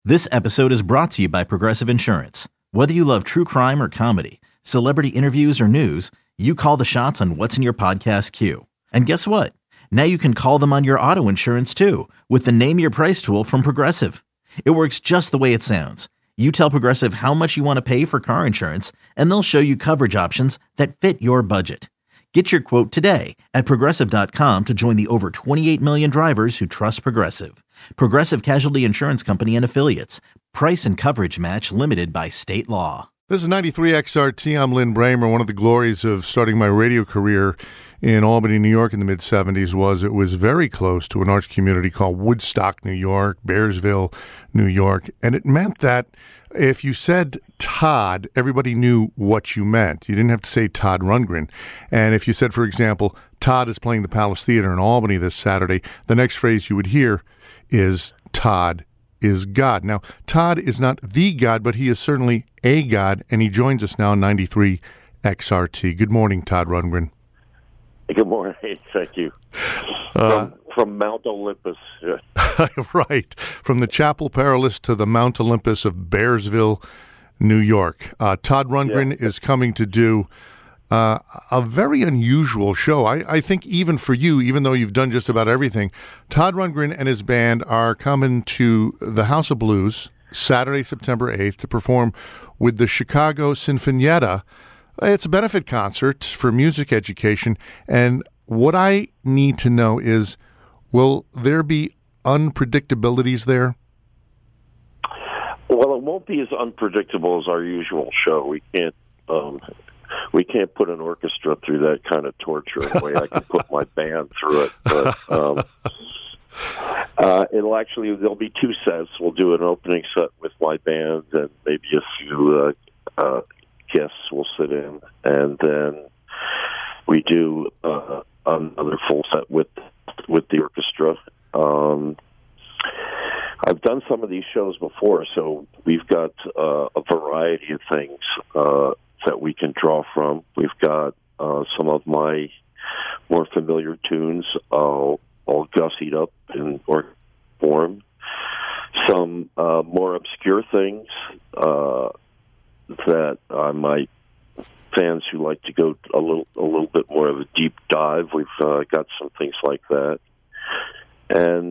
This episode is brought to you by Progressive Insurance. Whether you love true crime or comedy, celebrity interviews or news, you call the shots on what's in your podcast queue. And guess what? Now you can call them on your auto insurance too with the Name Your Price tool from Progressive. It works just the way it sounds. You tell Progressive how much you want to pay for car insurance, and they'll show you coverage options that fit your budget. Get your quote today at Progressive.com to join the over 28 million drivers who trust Progressive. Progressive Casualty Insurance Company and Affiliates. Price and coverage match limited by state law. This is 93 XRT. I'm Lynn Bramer. One of the glories of starting my radio career in Albany, New York in the mid-'70s was it was very close to an arts community called Woodstock, New York, Bearsville, New York. And it meant that if you said Todd, everybody knew what you meant. You didn't have to say Todd Rundgren. And if you said, for example, Todd is playing the Palace Theater in Albany this Saturday, the next phrase you would hear is Todd is God. Now, Todd is not the God, but he is certainly a God, and he joins us now on 93 XRT. Good morning, Todd Rundgren. Good morning. Thank you. From Mount Olympus. Right. From the Chapel Perilous to the Mount Olympus of Bearsville, New York. Todd Rundgren is coming to do a very unusual show. I think even for you, even though you've done just about everything, Todd Rundgren and his band are coming to the House of Blues Saturday, September 8th to perform with the Chicago Sinfonietta. It's a benefit concert for music education, and what I need to know is, will there be unpredictabilities there? Well, it won't be as unpredictable as our usual show. We can't put an orchestra through that kind of torture in a way I can put my band through it. But there'll be two sets. We'll do an opening set with my band, and maybe a few guests will sit in, and then we do another full set with the orchestra. I've done some of these shows before, so we've got a variety of things that we can draw from. We've got some of my more familiar tunes all gussied up in orchestra form. Some more obscure things that my fans who like to go a little bit more of a deep dive. We've got some things like that, and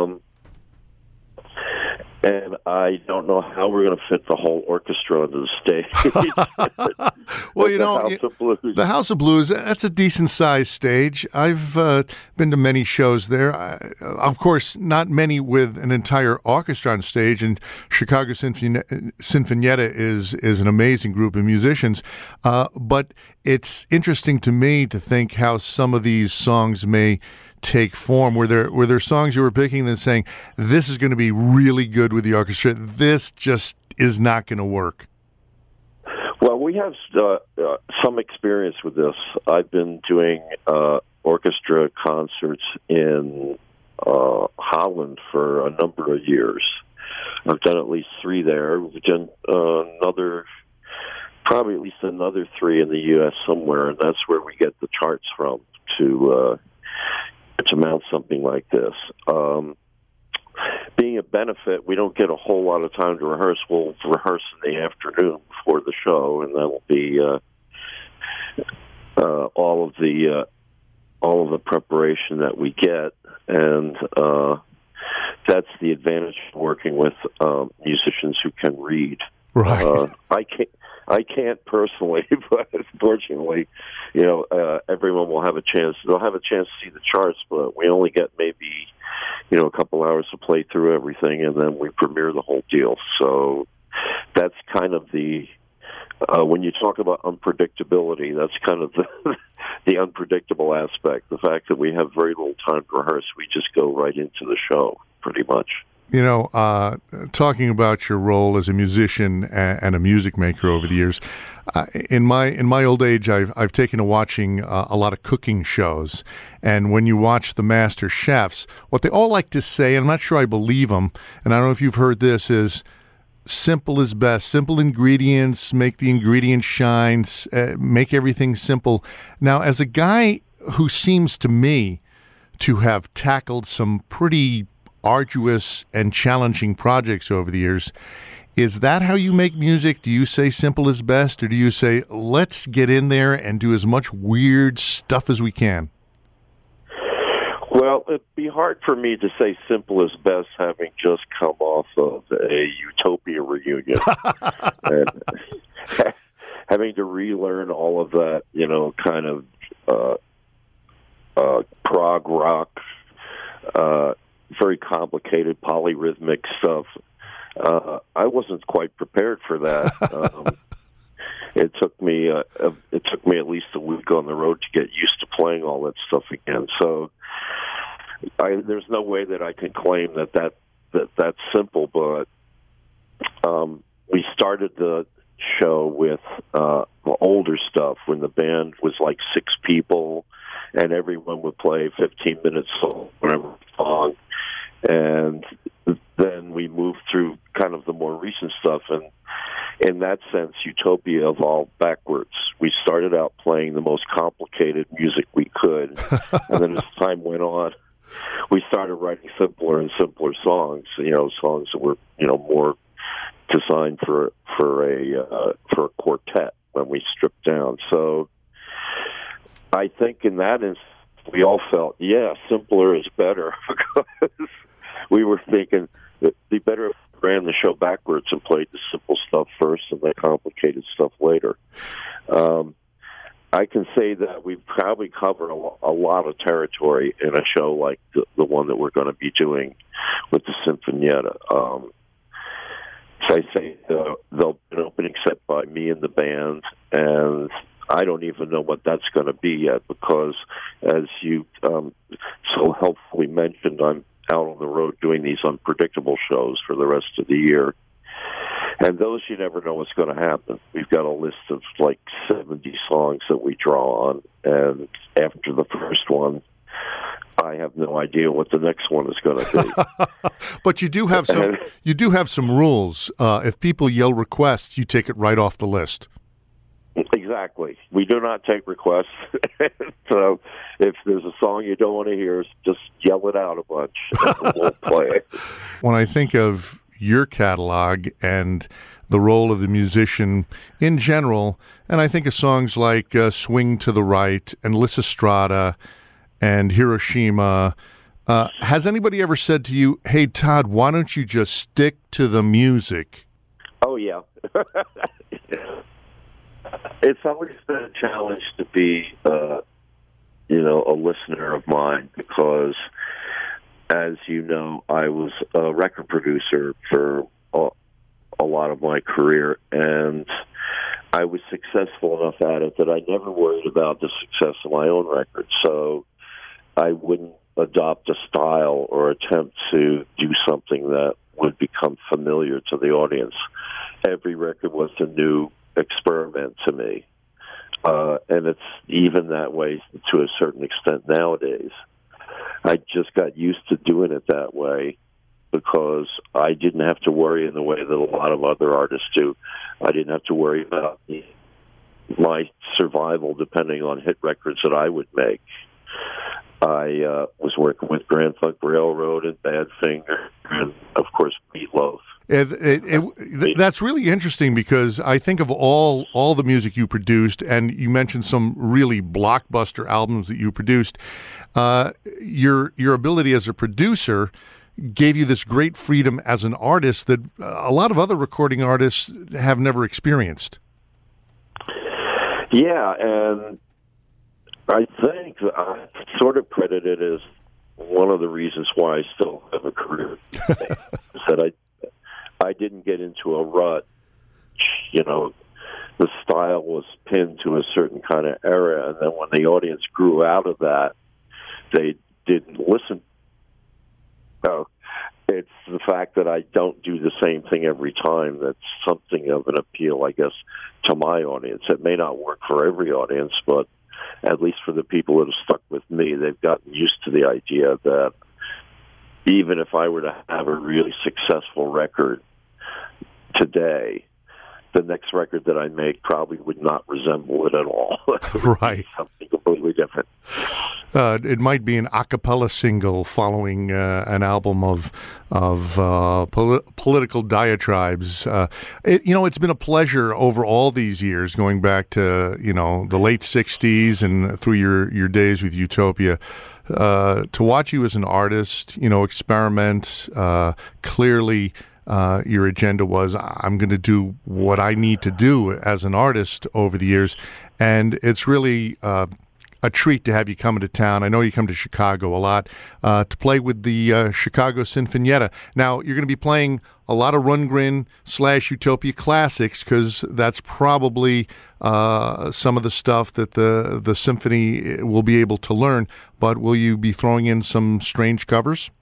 I don't know how we're going to fit the whole orchestra onto the stage. Well, the House of Blues, that's a decent-sized stage. I've been to many shows there. Of course, not many with an entire orchestra on stage, and Chicago Sinfonietta is an amazing group of musicians. But it's interesting to me to think how some of these songs may take form. Were there songs you were picking and saying, this is going to be really good with the orchestra, this just is not going to work? Well, we have some experience with this. I've been doing orchestra concerts in Holland for a number of years. I've done at least 3 there. We've done probably at least another 3 in the U.S. somewhere, and that's where we get the charts from to mount something like this. Being a benefit, we don't get a whole lot of time to rehearse. We'll rehearse in the afternoon before the show, and that'll be all of the preparation that we get, and that's the advantage of working with musicians who can read. Right. I can't personally, but fortunately, everyone will have a chance. They'll have a chance to see the charts, but we only get maybe, a couple hours to play through everything, and then we premiere the whole deal. So that's kind of the when you talk about unpredictability, that's kind of the unpredictable aspect. The fact that we have very little time to rehearse, we just go right into the show, pretty much. Talking about your role as a musician and a music maker over the years, in my old age, I've taken to watching a lot of cooking shows, and when you watch the master chefs, what they all like to say, and I'm not sure I believe them, and I don't know if you've heard this, is simple is best. Simple ingredients make the ingredients shine. Make everything simple. Now, as a guy who seems to me to have tackled some pretty arduous and challenging projects over the years. Is that how you make music? Do you say simple is best, or do you say, let's get in there and do as much weird stuff as we can? Well, it'd be hard for me to say simple is best, having just come off of a Utopia reunion. And having to relearn all of that, kind of prog rock, very complicated polyrhythmic stuff. I wasn't quite prepared for that. It took me at least a week on the road to get used to playing all that stuff again. So there's no way that I can claim that's simple. But we started the show with older stuff when the band was like 6 people, and everyone would play 15 minutes whatever song. And then we moved through kind of the more recent stuff, and in that sense, Utopia evolved backwards. We started out playing the most complicated music we could, and then as time went on, we started writing simpler and simpler songs. Songs that were more designed for a quartet when we stripped down. So I think in that instance, we all felt, simpler is better, because we were thinking that it'd be better if we ran the show backwards and played the simple stuff first and the complicated stuff later. I can say that we've probably covered a lot of territory in a show like the one that we're going to be doing with the Sinfonietta. So I say they'll be an opening set by me and the band, and I don't even know what that's going to be yet, because as you so helpfully mentioned, I'm out on the road doing these unpredictable shows for the rest of the year. And those, you never know what's going to happen. We've got a list of like 70 songs that we draw on, and after the first one, I have no idea what the next one is going to be. But you do have some rules. If people yell requests, you take it right off the list. Exactly. We do not take requests. So if there's a song you don't want to hear, just yell it out a bunch, and we'll play it. When I think of your catalog and the role of the musician in general, and I think of songs like Swing to the Right and Lysistrata and Hiroshima, has anybody ever said to you, hey, Todd, why don't you just stick to the music? Oh, yeah. It's always been a challenge to be, a listener of mine, because, as you know, I was a record producer for a lot of my career, and I was successful enough at it that I never worried about the success of my own record. So I wouldn't adopt a style or attempt to do something that would become familiar to the audience. Every record was a new experiment to me. And it's even that way to a certain extent nowadays. I just got used to doing it that way because I didn't have to worry in the way that a lot of other artists do. I didn't have to worry about my survival depending on hit records that I would make. I was working with Grand Funk Railroad and Badfinger and, of course, Meatloaf. That's really interesting, because I think of all the music you produced, and you mentioned some really blockbuster albums that you produced. Your ability as a producer gave you this great freedom as an artist that a lot of other recording artists have never experienced. Yeah, and I think I sort of credit it as one of the reasons why I still have a career. Is that I didn't get into a rut. The style was pinned to a certain kind of era, and then when the audience grew out of that, they didn't listen. So it's the fact that I don't do the same thing every time that's something of an appeal, I guess, to my audience. It may not work for every audience, but at least for the people that have stuck with me, they've gotten used to the idea that even if I were to have a really successful record today, the next record that I make probably would not resemble it at all. Right. Something completely different. It might be an a cappella single following an album of political diatribes. It's been a pleasure over all these years, going back to the late '60s and through your days with Utopia, to watch you as an artist, experiment. Clearly, your agenda was, I'm going to do what I need to do as an artist over the years, and it's really a treat to have you come into town. I know you come to Chicago a lot to play with the Chicago Sinfonietta. Now, you're going to be playing a lot of Rundgren/Utopia classics, because that's probably some of the stuff that the symphony will be able to learn. But will you be throwing in some strange covers?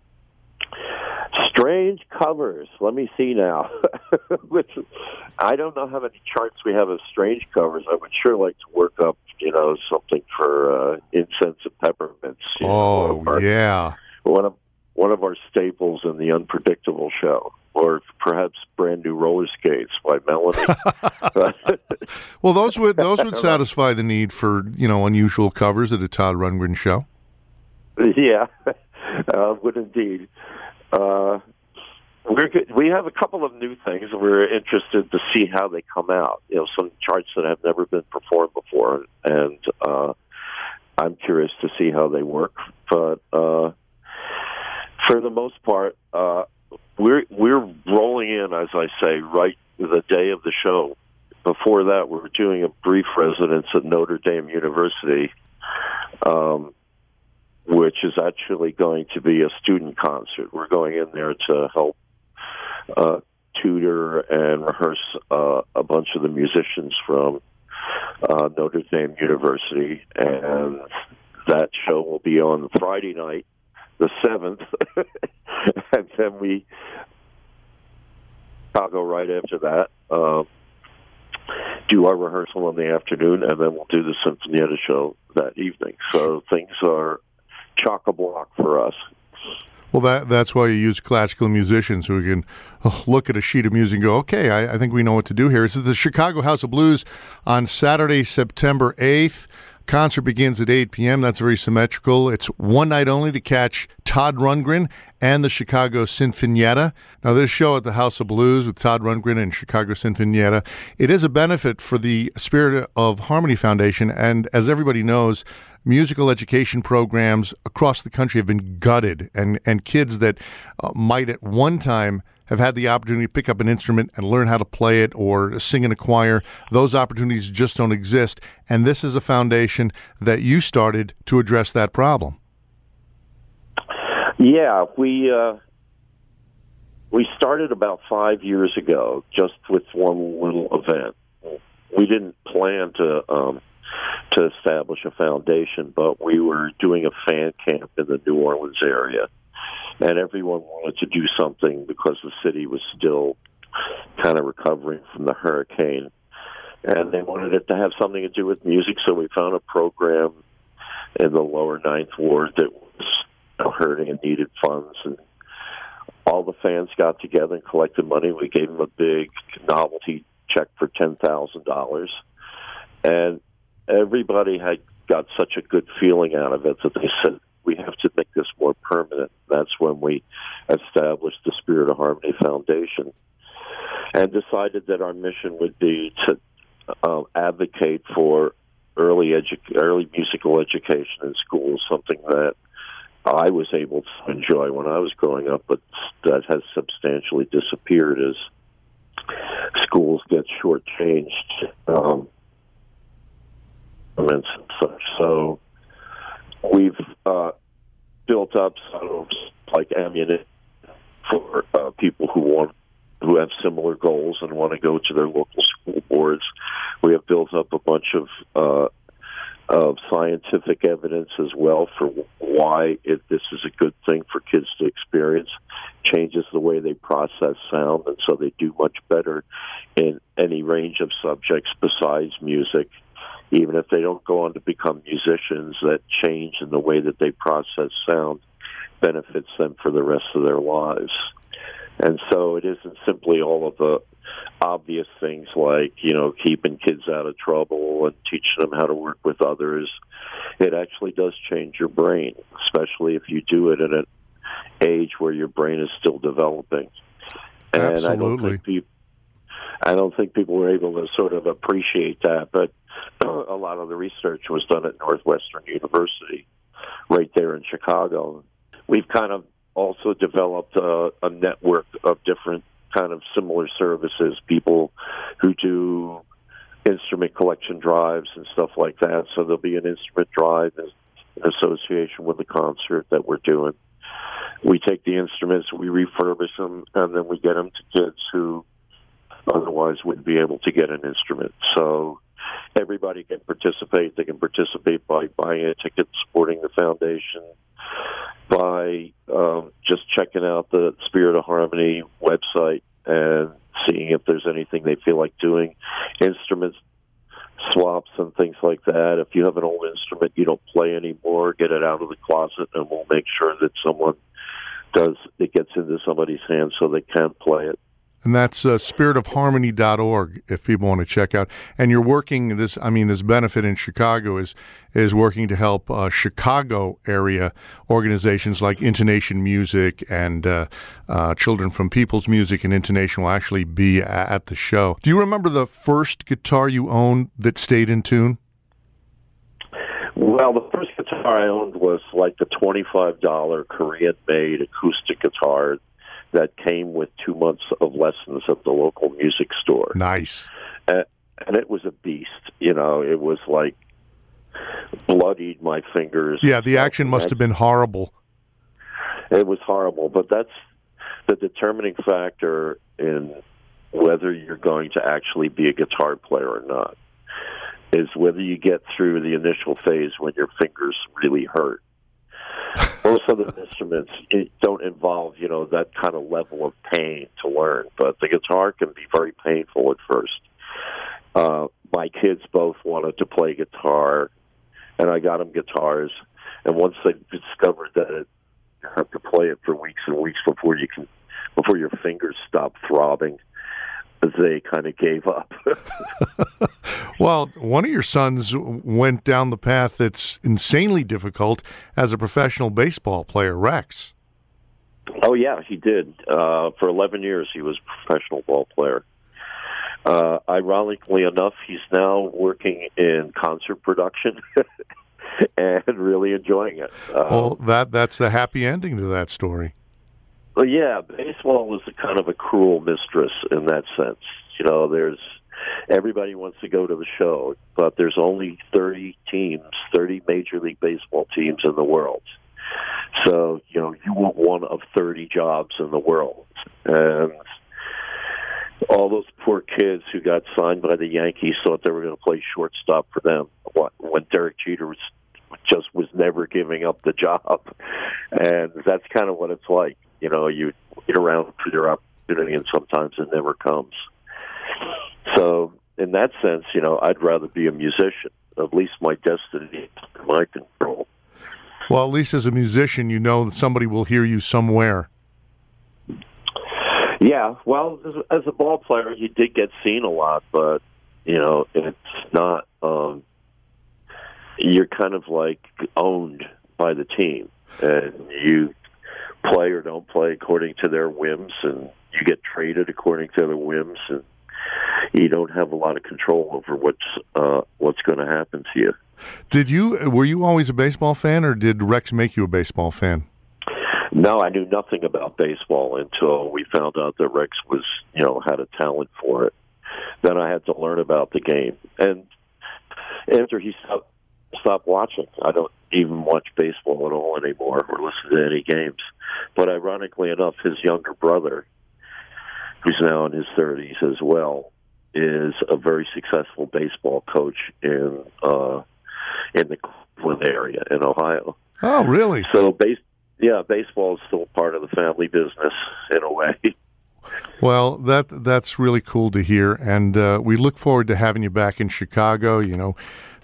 Strange covers. Let me see now. I don't know how many charts we have of strange covers. I would sure like to work up, something for Incense and Peppermints. Yeah. One of our staples in the Unpredictable Show, or perhaps Brand New Roller Skates by Melanie. Well, those would satisfy the need for unusual covers at a Todd Rundgren show. Yeah, would indeed. We have a couple of new things. We're interested to see how they come out. Some charts that have never been performed before, and I'm curious to see how they work. But for the most part, we're rolling in, as I say, right the day of the show. Before that, we were doing a brief residence at Notre Dame University, which is actually going to be a student concert. We're going in there to help tutor and rehearse a bunch of the musicians from Notre Dame University, and that show will be on Friday night, the 7th, and then I'll go right after that, do our rehearsal in the afternoon, and then we'll do the Sinfonietta show that evening. So things are chock-a-block for us. Well, that's why you use classical musicians who can look at a sheet of music and go, okay, I think we know what to do here. It's at the Chicago House of Blues on Saturday, September 8th. Concert begins at 8 p.m. That's very symmetrical. It's one night only to catch Todd Rundgren and the Chicago Sinfonietta. Now, this show at the House of Blues with Todd Rundgren and Chicago Sinfonietta, it is a benefit for the Spirit of Harmony Foundation. And as everybody knows, musical education programs across the country have been gutted, and kids that might at one time have had the opportunity to pick up an instrument and learn how to play it or sing in a choir, those opportunities just don't exist. And this is a foundation that you started to address that problem. Yeah, we started about 5 years ago, just with one little event. We didn't plan to establish a foundation, but we were doing a fan camp in the New Orleans area, and everyone wanted to do something because the city was still kind of recovering from the hurricane, and they wanted it to have something to do with music, so we found a program in the lower Ninth Ward that was hurting and needed funds, and all the fans got together and collected money. We gave them a big novelty check for $10,000, and everybody had got such a good feeling out of it that they said, we have to make this more permanent. That's when we established the Spirit of Harmony Foundation and decided that our mission would be to advocate for early musical education in schools, something that I was able to enjoy when I was growing up, but that has substantially disappeared as schools get shortchanged. And such. So we've built up sort of like ammunition for people who have similar goals and want to go to their local school boards. We have built up a bunch of scientific evidence as well for why this is a good thing for kids to experience. Changes the way they process sound, and so they do much better in any range of subjects besides music. Even if they don't go on to become musicians, that change in the way that they process sound benefits them for the rest of their lives. And so it isn't simply all of the obvious things like, keeping kids out of trouble and teaching them how to work with others, it actually does change your brain, especially if you do it at an age where your brain is still developing. And Absolutely. I don't think people were able to sort of appreciate that, but a lot of the research was done at Northwestern University right there in Chicago. We've kind of also developed a network of different kind of similar services, people who do instrument collection drives and stuff like that. So there'll be an instrument drive in association with the concert that we're doing. We take the instruments, we refurbish them, and then we get them to kids who otherwise wouldn't be able to get an instrument. So everybody can participate. They can participate by buying a ticket, supporting the foundation, by just checking out the Spirit of Harmony website and seeing if there's anything they feel like doing, instruments swaps and things like that. If you have an old instrument you don't play anymore, get it out of the closet, and we'll make sure that it gets into somebody's hands so they can play it. And that's spiritofharmony.org if people want to check out. And you're working this benefit in Chicago is working to help Chicago area organizations like Intonation Music and Children from People's Music and Intonation will actually be at the show. Do you remember the first guitar you owned that stayed in tune? Well, the first guitar I owned was like the $25 Korean-made acoustic guitar that came with 2 months of lessons at the local music store. Nice. And it was a beast. It was like bloodied my fingers. Yeah, the action must have been horrible. It was horrible, but that's the determining factor in whether you're going to actually be a guitar player or not, is whether you get through the initial phase when your fingers really hurt. Most other instruments don't involve, that kind of level of pain to learn, but the guitar can be very painful at first. My kids both wanted to play guitar, and I got them guitars, and once they discovered that you have to play it for weeks and weeks before your fingers stop throbbing, they kind of gave up. Well, one of your sons went down the path that's insanely difficult as a professional baseball player, Rex. Oh, yeah, he did. For 11 years, he was a professional ball player. Ironically enough, he's now working in concert production and really enjoying it. Well, that's the happy ending to that story. Well, yeah, baseball is kind of a cruel mistress in that sense. Everybody wants to go to the show, but there's only 30 Major League Baseball teams in the world. So, you want one of 30 jobs in the world. And all those poor kids who got signed by the Yankees thought they were going to play shortstop for them when Derek Jeter was never giving up the job. And that's kind of what it's like. You wait around for your opportunity, and sometimes it never comes. So, in that sense, I'd rather be a musician. At least my destiny is in my control. Well, at least as a musician, that somebody will hear you somewhere. Yeah, well, as a ball player, you did get seen a lot, but, it's not, you're kind of like owned by the team, and you play or don't play according to their whims, and you get traded according to their whims, and you don't have a lot of control over what's going to happen to you. Were you always a baseball fan, or did Rex make you a baseball fan? No, I knew nothing about baseball until we found out that Rex was, had a talent for it. Then I had to learn about the game. And after he stopped watching, I don't even watch baseball at all anymore or listen to any games. But ironically enough, his younger brother, who's now in his 30s as well, is a very successful baseball coach in the Cleveland area in Ohio. Oh, really? So, baseball is still part of the family business in a way. Well, that's really cool to hear, and we look forward to having you back in Chicago.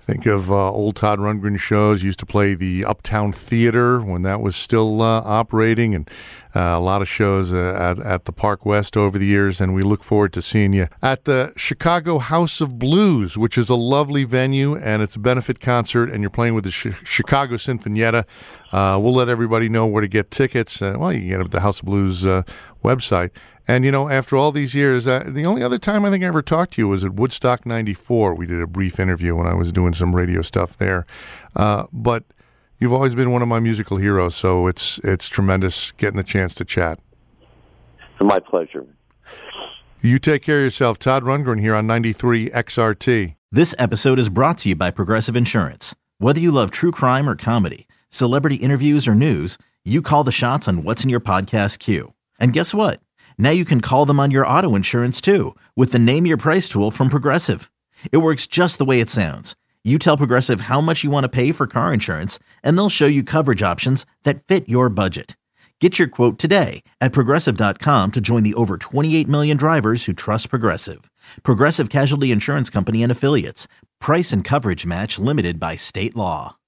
Think of old Todd Rundgren shows. Used to play the Uptown Theater when that was still operating, and a lot of shows at the Park West over the years. And we look forward to seeing you at the Chicago House of Blues, which is a lovely venue, and it's a benefit concert, and you're playing with the Chicago Sinfonietta. We'll let everybody know where to get tickets. Well, you can get them at the House of Blues website. And, you know, after all these years, the only other time I think I ever talked to you was at Woodstock 94. We did a brief interview when I was doing some radio stuff there. But you've always been one of my musical heroes, so it's tremendous getting the chance to chat. My pleasure. You take care of yourself. Todd Rundgren here on 93 XRT. This episode is brought to you by Progressive Insurance. Whether you love true crime or comedy, celebrity interviews or news, you call the shots on what's in your podcast queue. And guess what? Now you can call them on your auto insurance, too, with the Name Your Price tool from Progressive. It works just the way it sounds. You tell Progressive how much you want to pay for car insurance, and they'll show you coverage options that fit your budget. Get your quote today at Progressive.com to join the over 28 million drivers who trust Progressive. Progressive Casualty Insurance Company and Affiliates. Price and coverage match limited by state law.